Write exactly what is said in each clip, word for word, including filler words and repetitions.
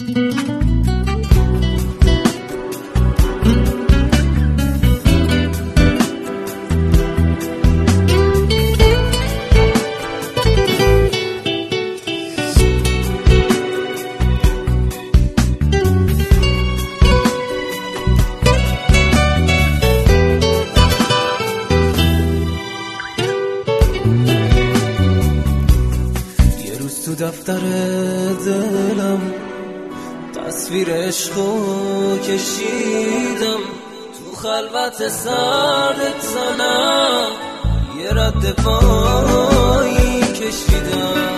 تو دفتر دلم تصویر عشقو کشیدم، تو خلوت سردت زنم یه رد پایی کشیدم،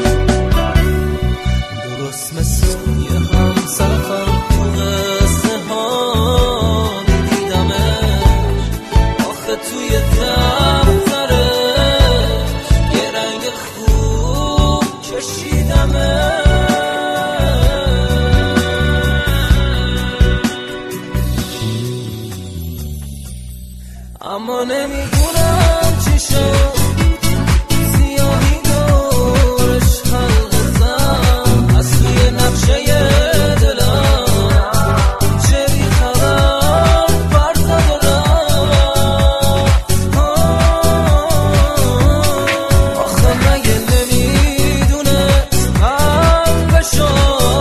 درست مثل یه همسفر تو قصه ها میدیدمش، آخه توی دفترش یه رنگ خوب کشیدمه، اما نمیدونم چی شد، سیاهی دورش حلقه زد از توی نقشه دلم، چه بی خبر برزد و رفت. آخه مگه نمیدونه قلبشو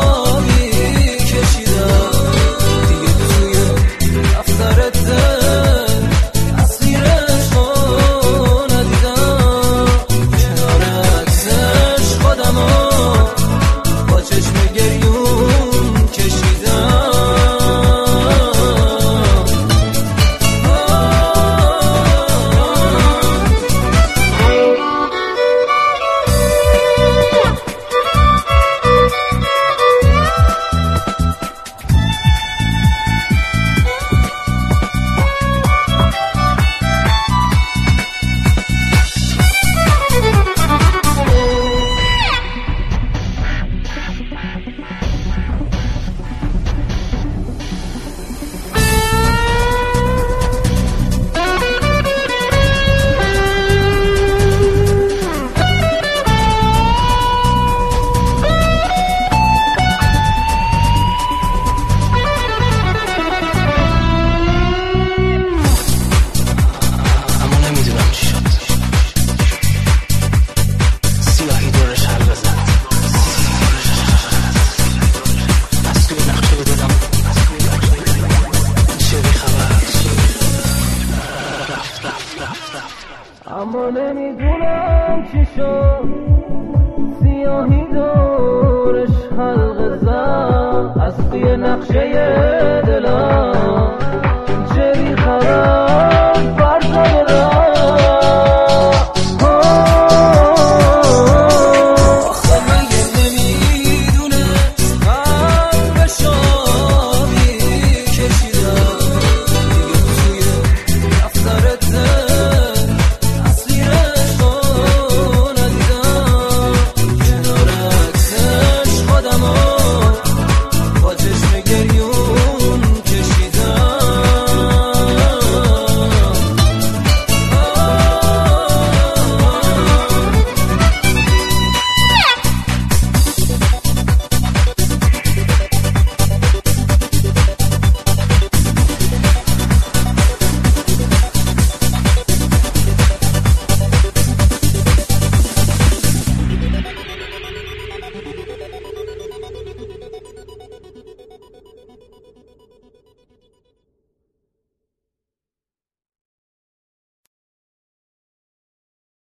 میکشیدم، دیگه توی دفتر دل اما نمیدونم چی شد، سیاهی دورش حلقه زد از توی نقشه